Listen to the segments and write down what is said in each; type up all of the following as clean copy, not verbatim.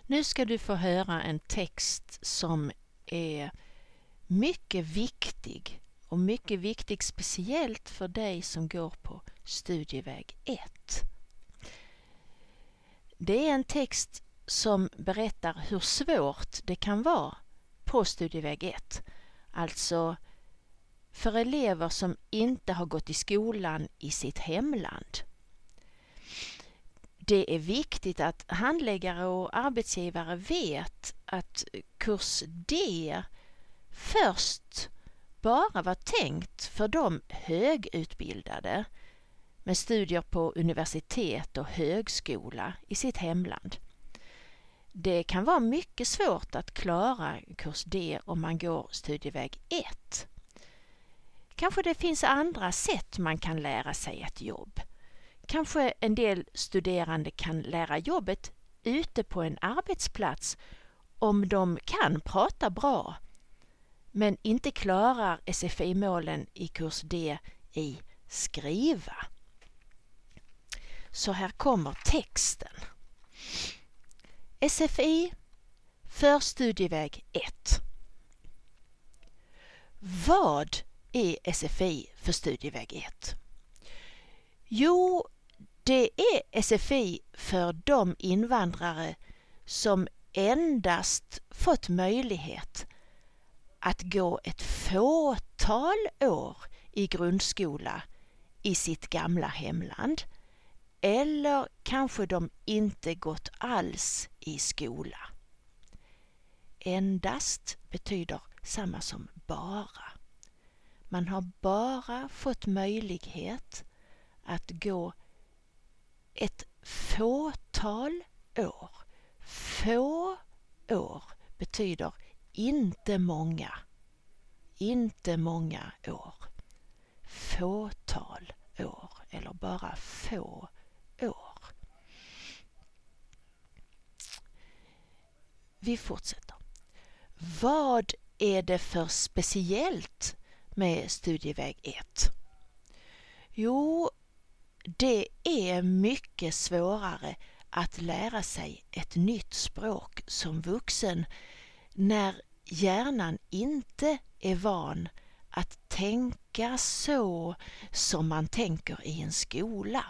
Nu ska du få höra en text som är mycket viktig och mycket viktig speciellt för dig som går på studieväg 1. Det är en text som berättar hur svårt det kan vara på studieväg 1. Alltså för elever som inte har gått i skolan i sitt hemland. Det är viktigt att handläggare och arbetsgivare vet att kurs D först bara var tänkt för de högutbildade med studier på universitet och högskola i sitt hemland. Det kan vara mycket svårt att klara kurs D om man går studieväg 1. Kanske det finns andra sätt man kan lära sig ett jobb. Kanske en del studerande kan lära jobbet ute på en arbetsplats om de kan prata bra, men inte klarar SFI-målen i kurs D i skriva. Så här kommer texten. SFI för studieväg 1. Vad är SFI för studieväg 1? Jo, det är SFI för de invandrare som endast fått möjlighet att gå ett fåtal år i grundskola i sitt gamla hemland, eller kanske de inte gått alls i skola. Endast betyder samma som bara. Man har bara fått möjlighet att gå ett fåtal år. Få år betyder inte många. Inte många år. Fåtal år eller bara få år. Vi fortsätter. Vad är det för speciellt med studieväg 1? Jo, det är mycket svårare att lära sig ett nytt språk som vuxen när hjärnan inte är van att tänka så som man tänker i en skola.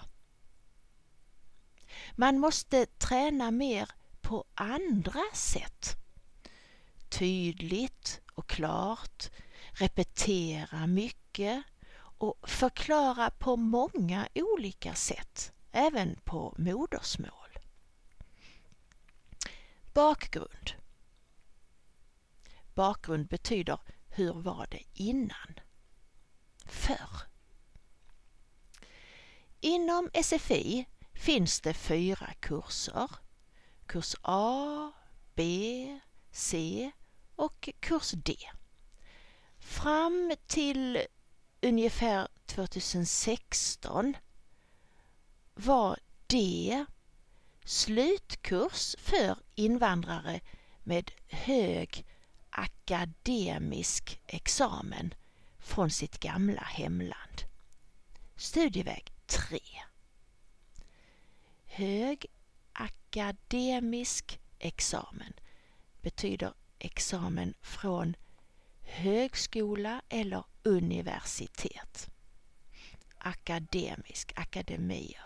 Man måste träna mer på andra sätt. Tydligt och klart, repetera mycket och förklara på många olika sätt, även på modersmål. Bakgrund. Bakgrund betyder hur var det innan? Förr. Inom SFI finns det 4 kurser. Kurs A, B, C och kurs D. Fram till ungefär 2016 var D slutkurs för invandrare med hög akademisk examen från sitt gamla hemland. Studieväg 3. Hög akademisk examen betyder examen från högskola eller universitet. Akademisk, akademier.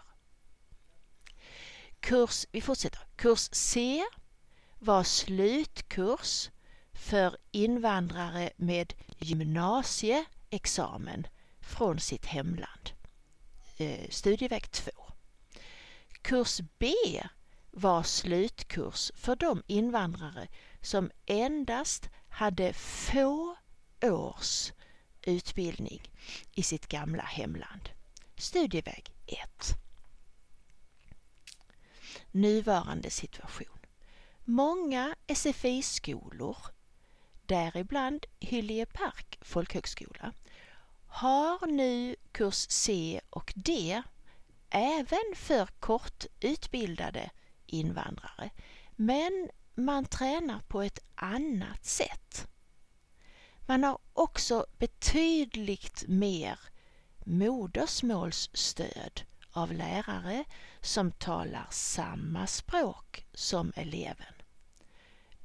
Vi fortsätter. Kurs C var slutkurs för invandrare med gymnasieexamen från sitt hemland. Studieväg 2. Kurs B var slutkurs för de invandrare som endast hade få års utbildning i sitt gamla hemland. Studieväg 1. Nuvarande situation. Många SFI-skolor, däribland Hyllie Park folkhögskola, har nu kurs C och D även för kortutbildade invandrare, men man tränar på ett annat sätt. Man har också betydligt mer modersmålsstöd av lärare som talar samma språk som eleven.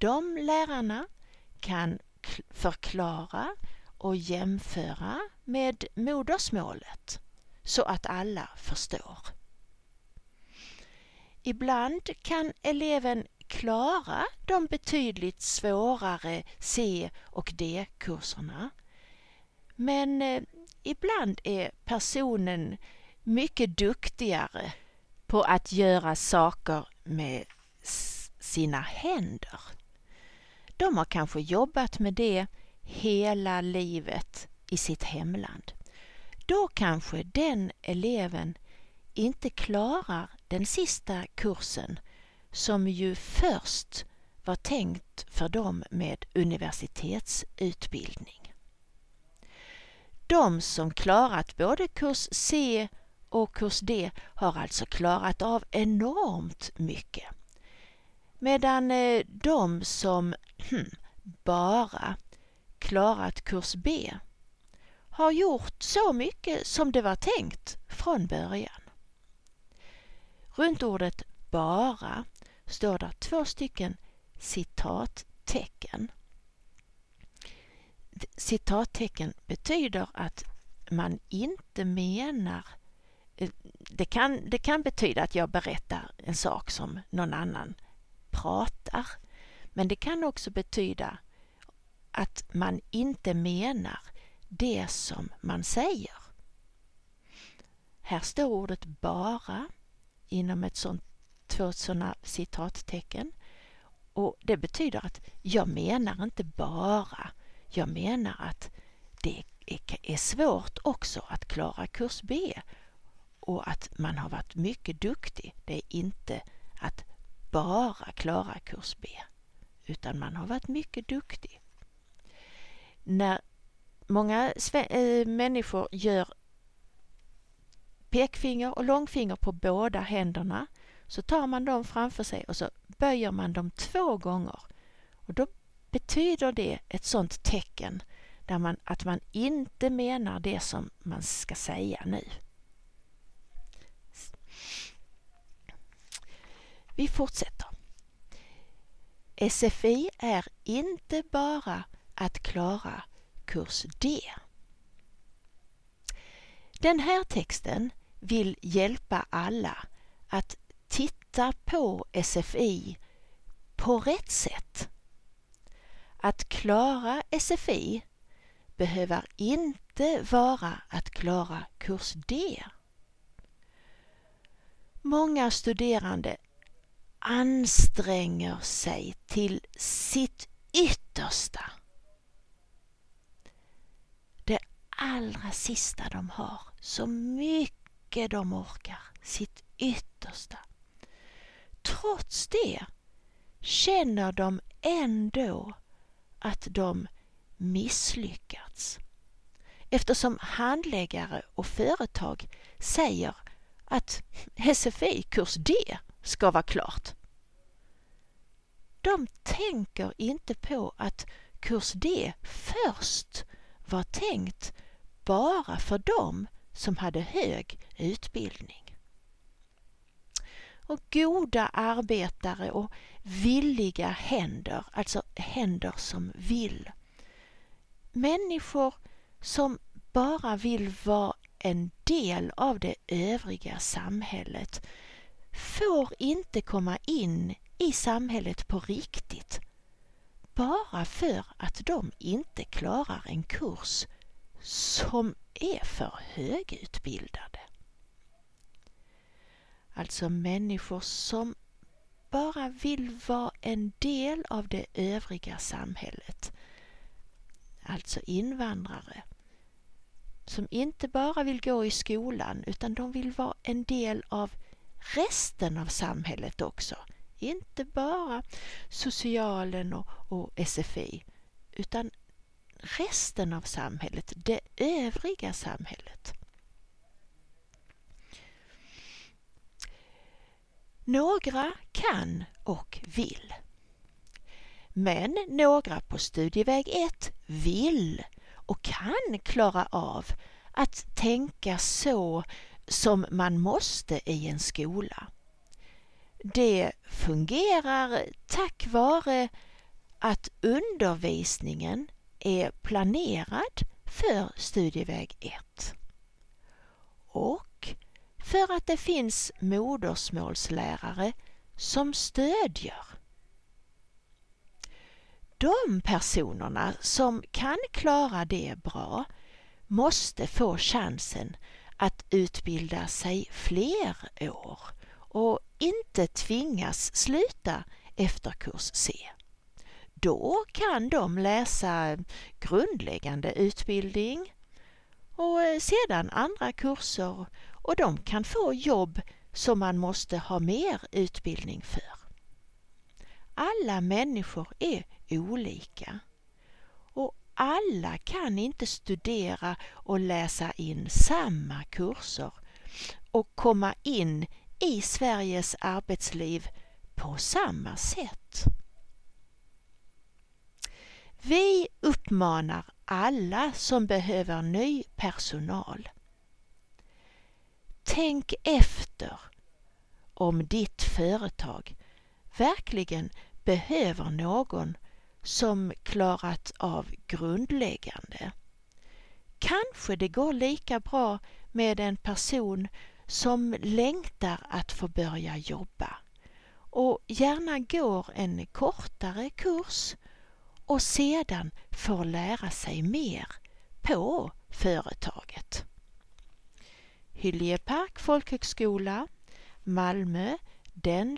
de lärarna kan förklara och jämföra med modersmålet så att alla förstår. Ibland kan eleven klara de betydligt svårare C- och D-kurserna. Men ibland är personen mycket duktigare på att göra saker med sina händer. De har kanske jobbat med det hela livet i sitt hemland. Då kanske den eleven inte klarar den sista kursen som ju först var tänkt för dem med universitetsutbildning. De som klarat både kurs C och kurs D har alltså klarat av enormt mycket. Medan de som bara klarat kurs B har gjort så mycket som det var tänkt från början. Runt ordet bara står där 2 stycken citattecken. Citattecken betyder att man inte menar... Det kan betyda att jag berättar en sak som någon annan pratar. Men det kan också betyda att man inte menar det som man säger. Här står ordet bara inom två sådana citattecken. Och det betyder att jag menar inte bara. Jag menar att det är svårt också att klara kurs B. Och att man har varit mycket duktig. Det är inte att bara klara kurs B. Utan man har varit mycket duktig. När många människor gör pekfinger och långfinger på båda händerna så tar man dem framför sig och så böjer man dem 2 gånger. Och då betyder det ett sådant tecken där att man inte menar det som man ska säga nu. Vi fortsätter. SFI är inte bara att klara kurs D. Den här texten vill hjälpa alla att titta på SFI på rätt sätt. Att klara SFI behöver inte vara att klara kurs D. Många studerande anstränger sig till sitt yttersta. Det allra sista de har, så mycket de orkar, sitt yttersta. Trots det känner de ändå att de misslyckats. Eftersom handläggare och företag säger att SFI kurs D ska vara klart. De tänker inte på att kurs D först var tänkt bara för dem som hade hög utbildning. Och goda arbetare och villiga händer, alltså händer som vill. Människor som bara vill vara en del av det övriga samhället får inte komma in i samhället på riktigt bara för att de inte klarar en kurs som är för högutbildade. Alltså människor som bara vill vara en del av det övriga samhället. Alltså invandrare som inte bara vill gå i skolan utan de vill vara en del av resten av samhället också. Inte bara socialen och SFI utan resten av samhället, det övriga samhället. Några kan och vill. Men några på studieväg 1 vill och kan klara av att tänka så som man måste i en skola. Det fungerar tack vare att undervisningen är planerad för studieväg 1 och för att det finns modersmålslärare som stödjer. De personerna som kan klara det bra måste få chansen att utbilda sig fler år och inte tvingas sluta efter kurs C. Då kan de läsa grundläggande utbildning och sedan andra kurser och de kan få jobb som man måste ha mer utbildning för. Alla människor är olika och alla kan inte studera och läsa in samma kurser och komma in i Sveriges arbetsliv på samma sätt. Vi uppmanar alla som behöver ny personal. Tänk efter om ditt företag verkligen behöver någon som klarat av grundläggande. Kanske det går lika bra med en person som längtar att få börja jobba och gärna går en kortare kurs och sedan får lära sig mer på företaget. Hyljepark folkhögskola, Malmö, den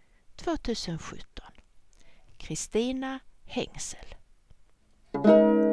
29/10/2017. Kristina Hengsel.